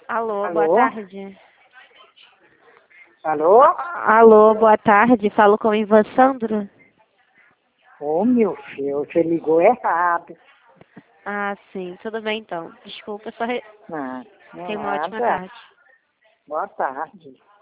Alô, boa Alô? tarde. Alô? Alô, boa tarde. Falo com o Ivan Sandro. Ô, meu filho, você ligou errado. Ah, sim. Tudo bem, então. Desculpa, Não, tenha uma ótima nada. tarde. Boa tarde.